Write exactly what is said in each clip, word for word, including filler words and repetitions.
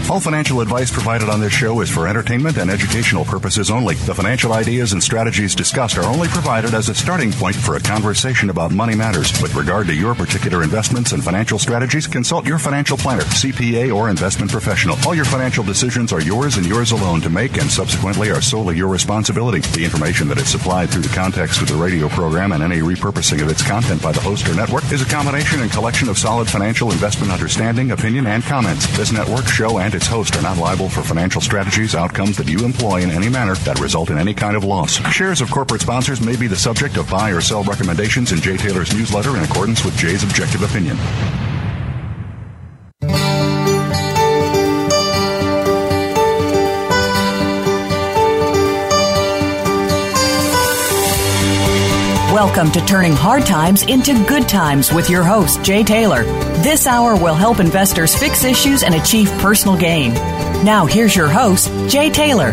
All financial advice provided on this show is for entertainment and educational purposes only. The financial ideas and strategies discussed are only provided as a starting point for a conversation about money matters. With regard to your particular investments and financial strategies, consult your financial planner, C P A, or investment professional. All your financial decisions are yours and yours alone to make, and subsequently are solely your responsibility. The information that is supplied through the context of the radio program and any repurposing of its content by the host or network is a combination and collection of solid financial investment understanding, opinion, and comments. This network, show, and its host are not liable for financial strategies, outcomes that you employ in any manner that result in any kind of loss. Shares of corporate sponsors may be the subject of buy or sell recommendations in Jay Taylor's newsletter in accordance with Jay's objective opinion. Welcome to Turning Hard Times into Good Times with your host, Jay Taylor. This hour will help investors fix issues and achieve personal gain. Now, here's your host, Jay Taylor.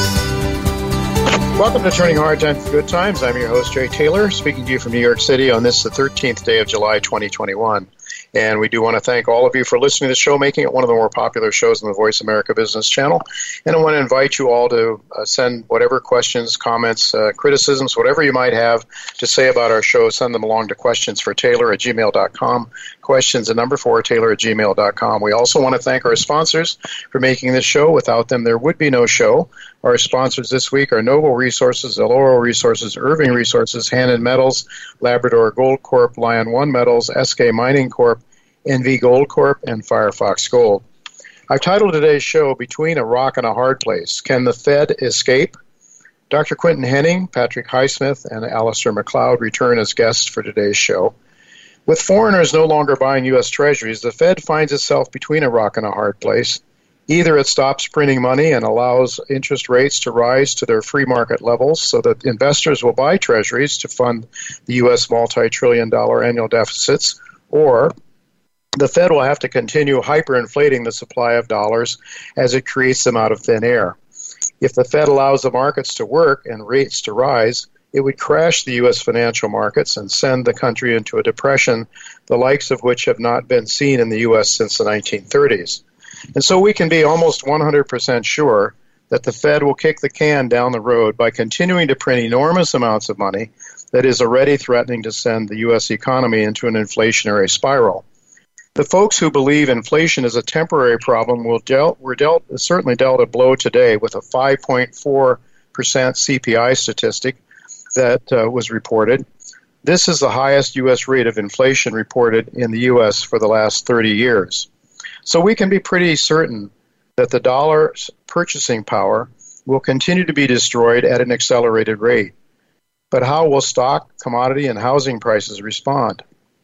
Welcome to Turning Hard Times into Good Times. I'm your host, Jay Taylor, speaking to you from New York City on this, the thirteenth day of July, twenty twenty-one. And we do want to thank all of you for listening to the show, making it one of the more popular shows on the Voice America Business Channel. And I want to invite you all to uh, send whatever questions, comments, uh, criticisms, whatever you might have to say about our show, send them along to questions for Taylor at gmail dot com. Questions, the number four, Taylor at gmail dot com. We also want to thank our sponsors for making this show. Without them, there would be no show. Our sponsors this week are Noble Resources, Eloro Resources, Irving Resources, Hannon Metals, Labrador Gold Corp, Lion One Metals, S K Mining Corp, N V Gold Corp, and Firefox Gold. I've titled today's show, Between a Rock and a Hard Place. Can the Fed Escape? Doctor Quinton Henning, Patrick Highsmith, and Alistair McLeod return as guests for today's show. With foreigners no longer buying U S Treasuries, the Fed finds itself between a rock and a hard place. Either it stops printing money and allows interest rates to rise to their free market levels so that investors will buy Treasuries to fund the U S multi-trillion dollar annual deficits, or the Fed will have to continue hyperinflating the supply of dollars as it creates them out of thin air. If the Fed allows the markets to work and rates to rise, it would crash the U S financial markets and send the country into a depression, the likes of which have not been seen in the U S since the nineteen thirties. And so we can be almost one hundred percent sure that the Fed will kick the can down the road by continuing to print enormous amounts of money that is already threatening to send the U S economy into an inflationary spiral. The folks who believe inflation is a temporary problem will dealt, were dealt, certainly dealt a blow today with a five point four percent C P I statistic that uh, was reported. This is the highest U S rate of inflation reported in the U S for the last thirty years. So we can be pretty certain that the dollar's purchasing power will continue to be destroyed at an accelerated rate. But how will stock, commodity, and housing prices respond?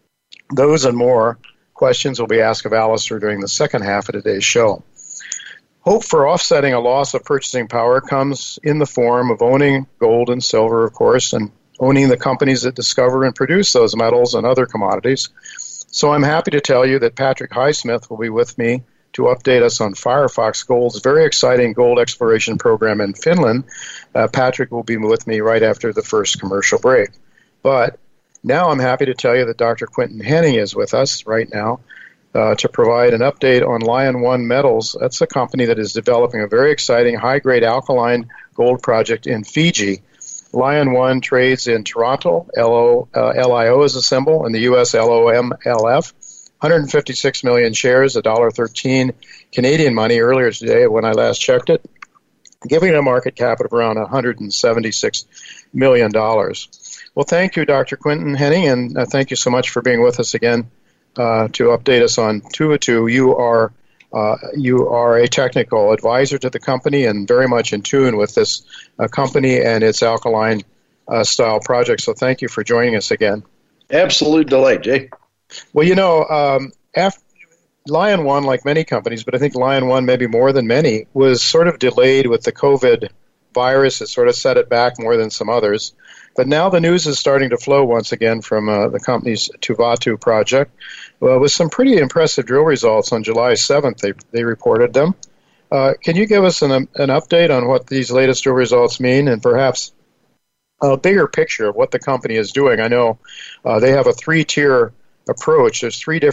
Those and more questions will be asked of Alistair during the second half of today's show. Hope for offsetting a loss of purchasing power comes in the form of owning gold and silver, of course, and owning the companies that discover and produce those metals and other commodities. So I'm happy to tell you that Patrick Highsmith will be with me to update us on Firefox Gold's very exciting gold exploration program in Finland. Uh, Patrick will be with me right after the first commercial break. But now I'm happy to tell you that Doctor Quinton Henning is with us right now uh, to provide an update on Lion One Metals. That's a company that is developing a very exciting high-grade alkaline gold project in Fiji. Lion One trades in Toronto, L O, uh, L I O is a symbol, in the U S L O M L F. one hundred fifty-six million shares, one dollar thirteen Canadian money earlier today when I last checked it, giving it a market cap of around one hundred seventy-six million dollars. Well, thank you, Doctor Quinton Henning, and uh, thank you so much for being with us again uh, to update us on Tuvalu. You are uh, you are a technical advisor to the company and very much in tune with this uh, company and its alkaline uh, style project. So thank you for joining us again. Absolute delight, Jay. Well, you know, um, after Lion One, like many companies, but I think Lion One maybe more than many, was sort of delayed with the COVID virus. It sort of set it back more than some others. But now the news is starting to flow once again from uh, the company's Tuvalu project, well, with some pretty impressive drill results on July seventh. They they reported them. Uh, can you give us an an update on what these latest drill results mean, and perhaps a bigger picture of what the company is doing? I know uh, they have a three-tier approach. There's three different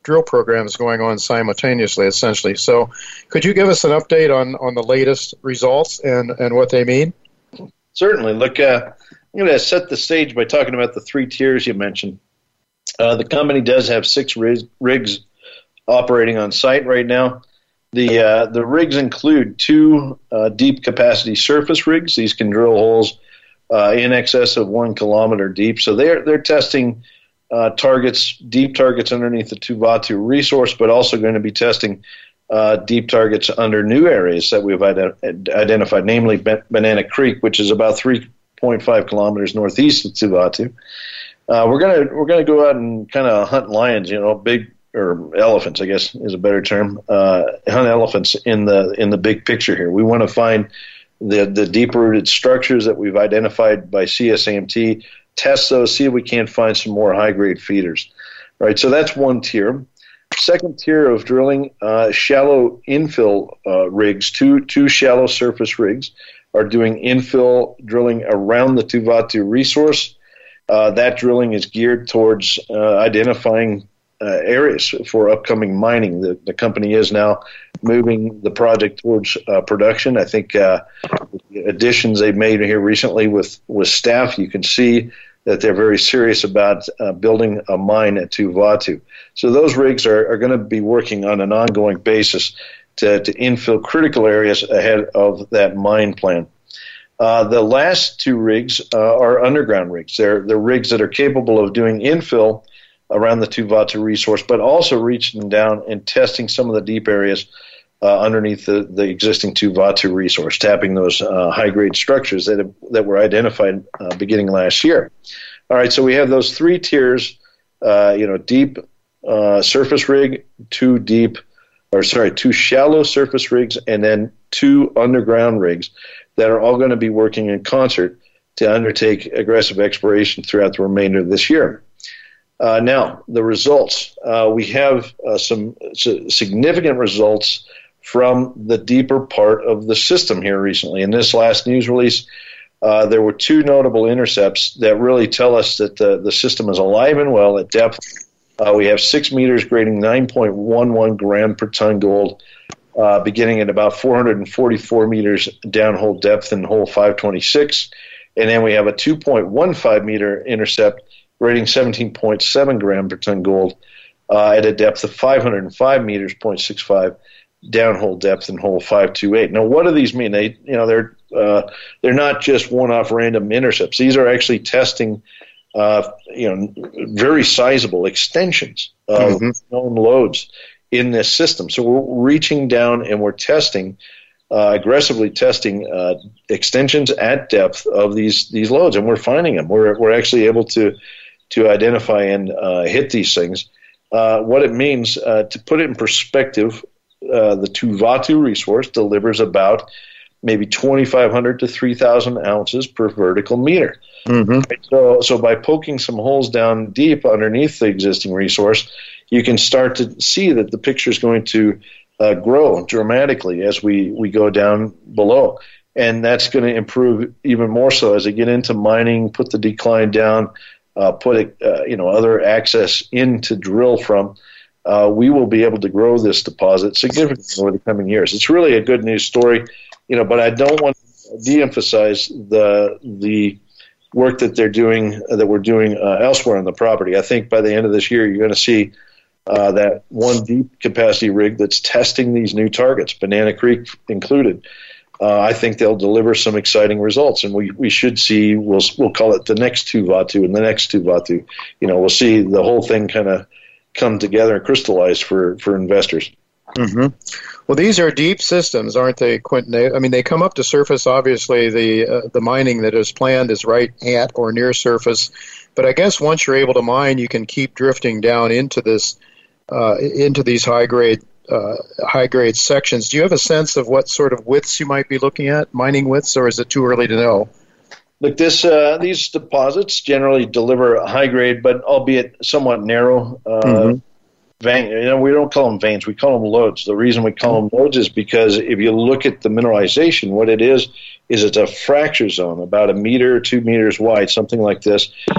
drill programs going on simultaneously, essentially. So could you give us an update on, on the latest results and, and what they mean? Certainly. Look, uh, I'm going to set the stage by talking about the three tiers you mentioned. Uh, the company does have six rigs, rigs operating on site right now. The uh, the rigs include two uh, deep capacity surface rigs. These can drill holes uh, in excess of one kilometer deep. So they're they're testing uh, targets, deep targets underneath the Tuvatu resource, but also going to be testing uh, deep targets under new areas that we've ident- identified, namely Banana Creek, which is about three point five kilometers northeast of Tuvatu. Uh, we're gonna we're gonna go out and kind of hunt lions, you know, big or elephants, I guess is a better term. Uh, hunt elephants in the in the big picture here. We want to find the the deep rooted structures that we've identified by C S A M T. Test those, see if we can't find some more high grade feeders. All right, so that's one tier. Second tier of drilling, uh, shallow infill uh, rigs, two two shallow surface rigs are doing infill drilling around the Tuvatu resource. Uh, that drilling is geared towards uh, identifying uh, areas for upcoming mining. The, the company is now moving the project towards uh, production. I think uh, the additions they've made here recently with, with staff, you can see that they're very serious about uh, building a mine at Tuvatu. So those rigs are, are going to be working on an ongoing basis to, to infill critical areas ahead of that mine plan. Uh, the last two rigs uh, are underground rigs. They're, they're rigs that are capable of doing infill around the Tuvatu resource, but also reaching down and testing some of the deep areas uh, underneath the, the existing Tuvatu resource, tapping those uh, high-grade structures that have, that were identified uh, beginning last year. All right, so we have those three tiers, uh, you know, deep uh, surface rig, two deep, or sorry, two shallow surface rigs, and then two underground rigs that are all going to be working in concert to undertake aggressive exploration throughout the remainder of this year. Uh, now, the results. Uh, we have uh, some significant results from the deeper part of the system here recently. In this last news release, uh, there were two notable intercepts that really tell us that the, the system is alive and well at depth. Uh, we have six meters grading nine point one one gram per ton gold, uh, beginning at about four hundred forty-four meters downhole depth in hole five twenty-six. And then we have a two point one five meter intercept grading seventeen point seven gram per ton gold uh, at a depth of five hundred five meters, zero point six five downhole depth in hole five twenty-eight. Now, what do these mean? They, you know, they're uh, they're not just one-off random intercepts. These are actually testing, uh, you know, very sizable extensions of mm-hmm. known loads in this system. So we're reaching down and we're testing, uh, aggressively testing uh, extensions at depth of these these loads, and we're finding them. We're we're actually able to to identify and uh, hit these things. Uh, what it means, uh, to put it in perspective, uh, the Tuvatu resource delivers about maybe twenty-five hundred to three thousand ounces per vertical meter. Mm-hmm. Right? So, so by poking some holes down deep underneath the existing resource, you can start to see that the picture is going to uh, grow dramatically as we, we go down below. And that's going to improve even more so as they get into mining, put the decline down, uh, put uh, you know other access in to drill from. Uh, we will be able to grow this deposit significantly over the coming years. It's really a good news story, you know. But I don't want to de-emphasize the the work that they're doing, uh, that we're doing uh, elsewhere on the property. I think by the end of this year, you're going to see uh, that one deep capacity rig that's testing these new targets, Banana Creek included. Uh, I think they'll deliver some exciting results, and we, we should see, we'll we'll call it the next Tuvatu and the next Tuvatu. You know, we'll see the whole thing kind of come together and crystallize for, for investors. Mm-hmm. Well, these are deep systems, aren't they, Quentin? I mean, they come up to surface. Obviously, the uh, the mining that is planned is right at or near surface. But I guess once you're able to mine, you can keep drifting down into this uh, into these high grade uh, high grade sections. Do you have a sense of what sort of widths you might be looking at, mining widths, or is it too early to know? Look, this uh, these deposits generally deliver a high grade, but albeit somewhat narrow. Uh, mm-hmm. Vein, you know, we don't call them veins, we call them lodes. The reason we call them lodes is because if you look at the mineralization, what it is, is it's a fracture zone, about a meter, two meters wide, something like this. Uh,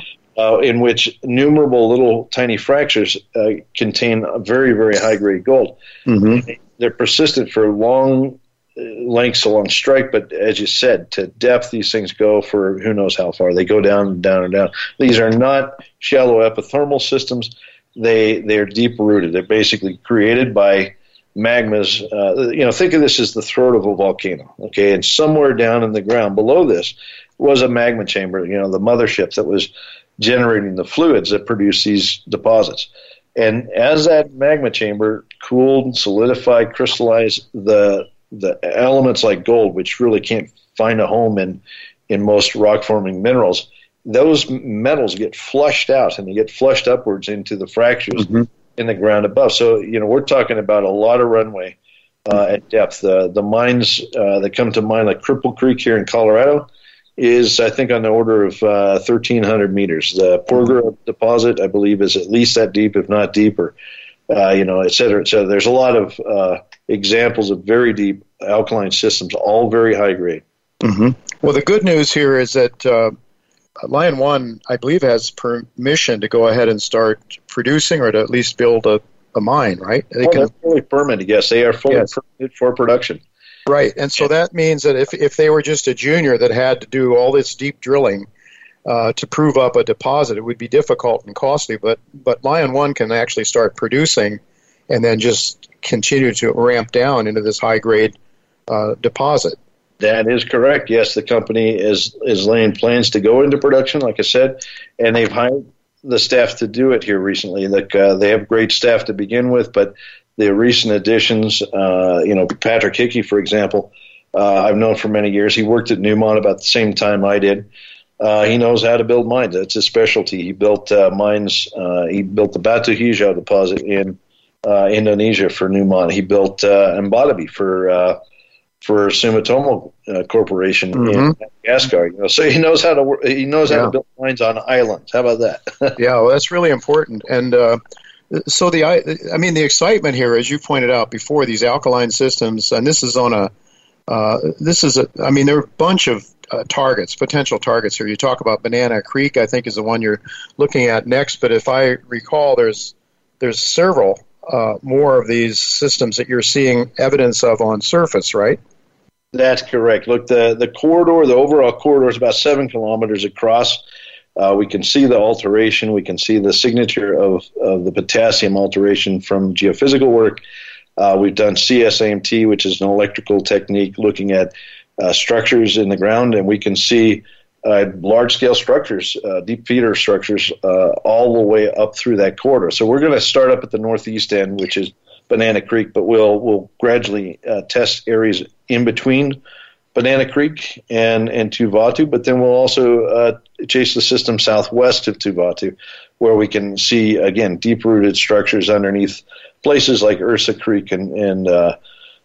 uh, in which innumerable little tiny fractures uh, contain a very, very high-grade gold. Mm-hmm. They're persistent for long lengths along strike, but as you said, to depth, these things go for who knows how far. They go down and down and down. These are not shallow epithermal systems. They they're deep rooted. They're basically created by magmas. Uh, you know, think of this as the throat of a volcano. Okay, and somewhere down in the ground below this was a magma chamber. You know, the mothership that was generating the fluids that produce these deposits. And as that magma chamber cooled, solidified, crystallized, the the elements like gold, which really can't find a home in, in most rock-forming minerals, those metals get flushed out, and they get flushed upwards into the fractures mm-hmm. in the ground above. So, you know, we're talking about a lot of runway uh, at depth. Uh, the mines uh, that come to mind, like Cripple Creek here in Colorado, is, I think, on the order of uh, thirteen hundred meters. The Porgera deposit, I believe, is at least that deep, if not deeper. Uh, you know, et cetera, et cetera. There's a lot of uh, examples of very deep alkaline systems, all very high grade. Mm-hmm. Well, the good news here is that uh, Lion One, I believe, has permission to go ahead and start producing, or to at least build a, a mine, right? They oh, can, they're fully permitted, yes. They are fully yes. permitted for production. Right, and so that means that if, if they were just a junior that had to do all this deep drilling uh, to prove up a deposit, it would be difficult and costly, but, but Lion One can actually start producing and then just continue to ramp down into this high-grade uh, deposit. That is correct. Yes, the company is is laying plans to go into production, like I said, and they've hired the staff to do it here recently. Like uh, they have great staff to begin with, but the recent additions, uh, you know, Patrick Hickey, for example, uh, I've known for many years. He worked at Newmont about the same time I did. Uh, he knows how to build mines. That's his specialty. He built uh, mines. Uh, he built the Batu Hijau deposit in uh, Indonesia for Newmont. He built uh, Mbatabi for uh, for Sumitomo uh, Corporation mm-hmm. in Madagascar. You know, so he knows how to work, he knows yeah. how to build mines on islands. How about that? Yeah, well, that's really important. And uh, so the I mean the excitement here, as you pointed out before, these alkaline systems, and this is on a uh, this is a I mean there are a bunch of uh, targets, potential targets here. You talk about Banana Creek, I think, is the one you're looking at next. But if I recall, there's there's several uh, more of these systems that you're seeing evidence of on surface, right? That's correct. Look, the, the corridor, the overall corridor is about seven kilometers across. Uh, we can see the alteration. We can see the signature of, of the potassium alteration from geophysical work. Uh, we've done C S A M T, which is an electrical technique looking at uh, structures in the ground, and we can see uh, large-scale structures, uh, deep feeder structures, uh, all the way up through that corridor. So we're going to start up at the northeast end, which is Banana Creek, but we'll we'll gradually uh, test areas in between Banana Creek and, and Tuvatu, but then we'll also uh, chase the system southwest of Tuvatu, where we can see, again, deep-rooted structures underneath places like Ursa Creek and, and uh,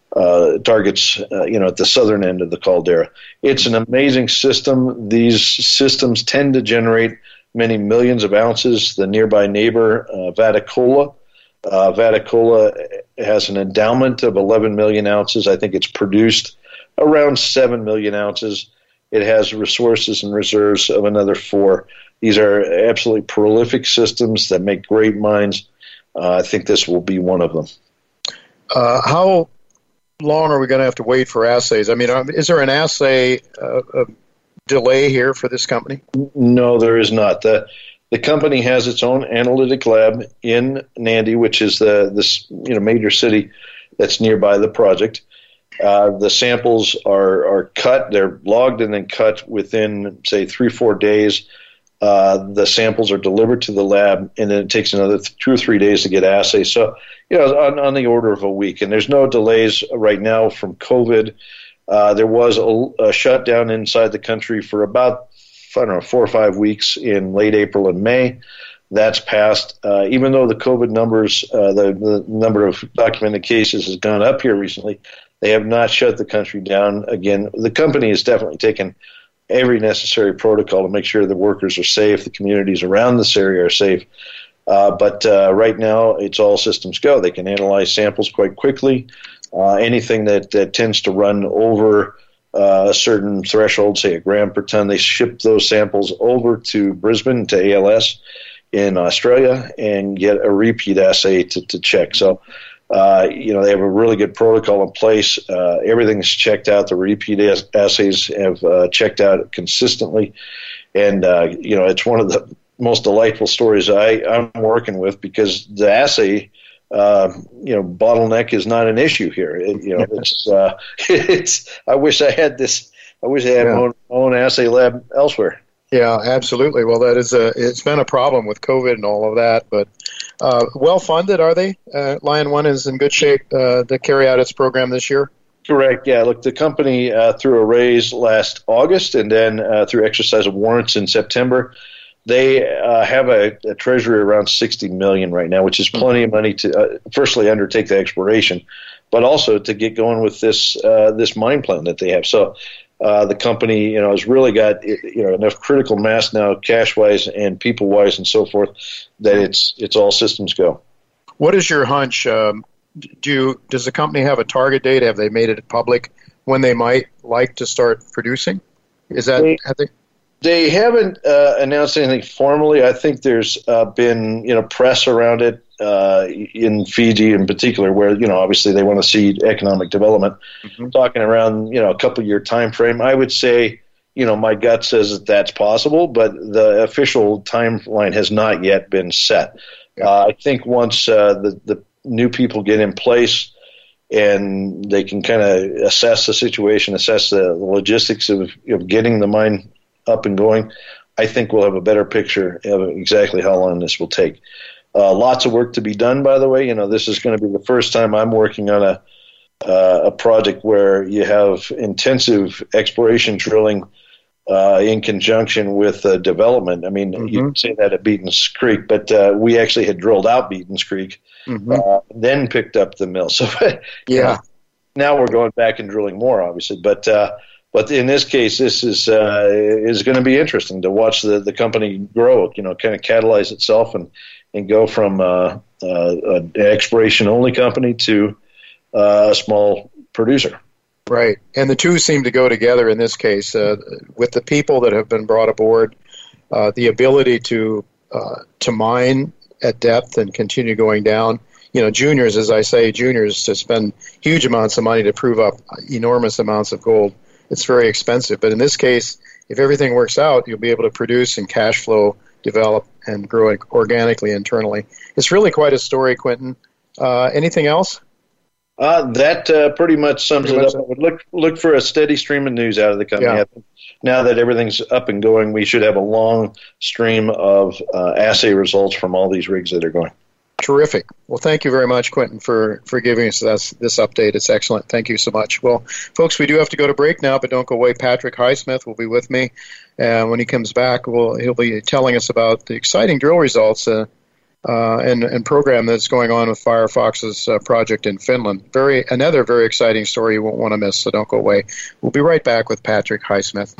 uh, targets, uh, you know, at the southern end of the caldera. It's an amazing system. These systems tend to generate many millions of ounces. The nearby neighbor, uh, Vatukoula, Uh, Vatukoula has an endowment of eleven million ounces. I think it's produced around seven million ounces. It has resources and reserves of another four. These are absolutely prolific systems that make great mines. Uh, I think this will be one of them. Uh, how long are we going to have to wait for assays? I mean, is there an assay uh, delay here for this company? No, there is not. The The company has its own analytic lab in Nandi, which is the this you know major city that's nearby the project. Uh, the samples are are cut, they're logged and then cut within, say, three four days. Uh, the samples are delivered to the lab, and then it takes another th- two or three days to get assays. So, you know, on, on the order of a week. And there's no delays right now from COVID. Uh, there was a, a shutdown inside the country for about I don't know, four or five weeks in late April and May. That's passed. Uh, even though the COVID numbers, uh, the, the number of documented cases has gone up here recently, they have not shut the country down. Again, the company has definitely taken every necessary protocol to make sure the workers are safe, the communities around this area are safe. Uh, but uh, right now, it's all systems go. They can analyze samples quite quickly. Uh, anything that, that tends to run over uh, a certain threshold, say a gram per ton, they ship those samples over to Brisbane to A L S in Australia and get a repeat assay to, to check. So, uh, you know, they have a really good protocol in place. Uh, everything's checked out. The repeat ass- assays have uh, checked out consistently. And, uh, you know, it's one of the most delightful stories I, I'm working with because the assay, uh, you know, bottleneck is not an issue here. It, you know, it's, uh, it's, I wish I had this, I wish I had yeah. my own, own assay lab elsewhere. Yeah, absolutely. Well, that is a, it's been a problem with COVID and all of that, but uh, well funded, are they? Uh, Lion One is in good shape uh, to carry out its program this year? Correct. Yeah. Look, the company uh, threw a raise last August, and then uh, through exercise of warrants in September. They uh, have a, a treasury around sixty million dollars right now, which is plenty of money to, uh, firstly, undertake the exploration, but also to get going with this uh, this mine plan that they have. So uh, the company, you know, has really got you know enough critical mass now, cash wise and people wise, and so forth, that it's it's all systems go. What is your hunch? Um, do you, does the company have a target date? Have they made it public when they might like to start producing? Is that they, have they? They haven't uh, announced anything formally. I think there's uh, been, you know, press around it uh, in Fiji in particular, where, you know, obviously they want to see economic development. Mm-hmm. Talking around, you know, a couple year time frame. I would say, you know, my gut says that that's possible, but the official timeline has not yet been set. Yeah. Uh, I think once uh, the the new people get in place and they can kind of assess the situation, assess the logistics of, of getting the mine up and going, I think we'll have a better picture of exactly how long this will take. Uh, lots of work to be done, by the way. You know, this is going to be the first time I'm working on a uh, a project where you have intensive exploration drilling uh, in conjunction with uh, development. I mean, mm-hmm. you can say that at Beaton's Creek, but uh, we actually had drilled out Beaton's Creek, mm-hmm. uh, then picked up the mill. So, yeah, now we're going back and drilling more, obviously, but. Uh, But in this case, this is uh, is going to be interesting to watch the, the company grow, you know, kind of catalyze itself and, and go from uh, uh, an exploration-only company to uh, a small producer. Right. And the two seem to go together in this case. Uh, with the people that have been brought aboard, uh, the ability to uh, to mine at depth and continue going down. You know, juniors, as I say, juniors to spend huge amounts of money to prove up enormous amounts of gold. It's very expensive. But in this case, if everything works out, you'll be able to produce and cash flow, develop, and grow it organically internally. It's really quite a story, Quentin. Uh, anything else? Uh, that uh, pretty much sums pretty it much up. I would look, look for a steady stream of news out of the company. Yeah. I think now that everything's up and going, we should have a long stream of uh, assay results from all these rigs that are going. Terrific. Well, thank you very much, Quentin, for, for giving us this, this update. It's excellent. Thank you so much. Well, folks, we do have to go to break now, but don't go away. Patrick Highsmith will be with me. And when he comes back, we'll, he'll be telling us about the exciting drill results uh, uh, and, and program that's going on with Firefox's uh, project in Finland. Very Another very exciting story you won't want to miss, so don't go away. We'll be right back with Patrick Highsmith.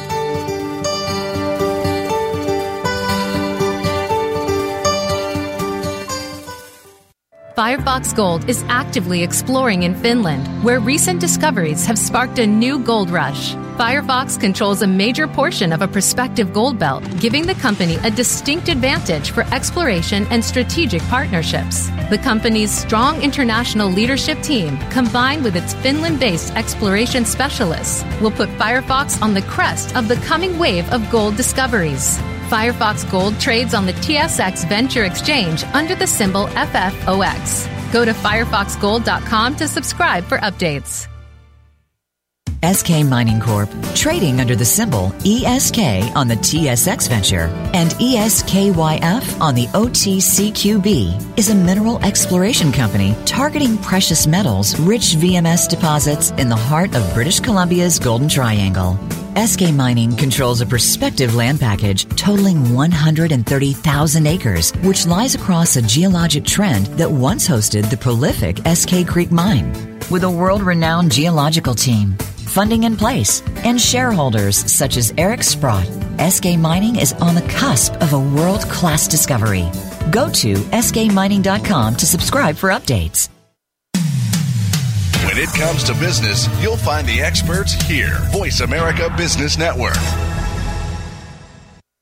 Firefox Gold is actively exploring in Finland, where recent discoveries have sparked a new gold rush. Firefox controls a major portion of a prospective gold belt, giving the company a distinct advantage for exploration and strategic partnerships. The company's strong international leadership team, combined with its Finland-based exploration specialists, will put Firefox on the crest of the coming wave of gold discoveries. Firefox Gold trades on the T S X Venture Exchange under the symbol F F O X. Go to firefox gold dot com to subscribe for updates. S K Mining Corp, trading under the symbol E S K on the T S X Venture and E S K Y F on the O T C Q B, is a mineral exploration company targeting precious metals rich V M S deposits in the heart of British Columbia's Golden Triangle. S K Mining controls a prospective land package totaling one hundred thirty thousand acres, which lies across a geologic trend that once hosted the prolific S K Creek Mine. With a world-renowned geological team, funding in place, and shareholders such as Eric Sprott, S K Mining is on the cusp of a world-class discovery. Go to S K mining dot com to subscribe for updates. When When it comes to business, you'll find the experts here. Voice America Business Network.